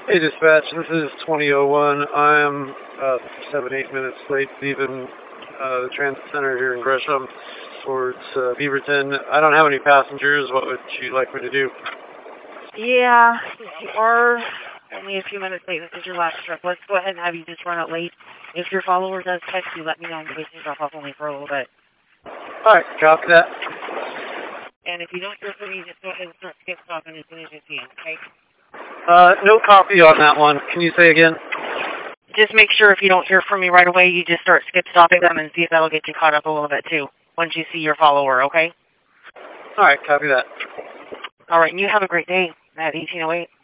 Hey, dispatch, this is 2001. I am 7-8 minutes late leaving the transit center here in Gresham towards Beaverton. I don't have any passengers. What would you like me to do? Yeah, you are only a few minutes late. This is your last trip. Let's go ahead and have you just run out late. If your follower does text you, let me know in case you drop off only for a little bit. Alright, copy that. And if you don't hear from me, just go ahead and start skip stopping as soon as you can, okay? No copy on that one. Can you say again? Just make sure if you don't hear from me right away, you just start skip stopping them and see if that'll get you caught up a little bit too, once you see your follower, okay? Alright, copy that. Alright, and you have a great day at 1808.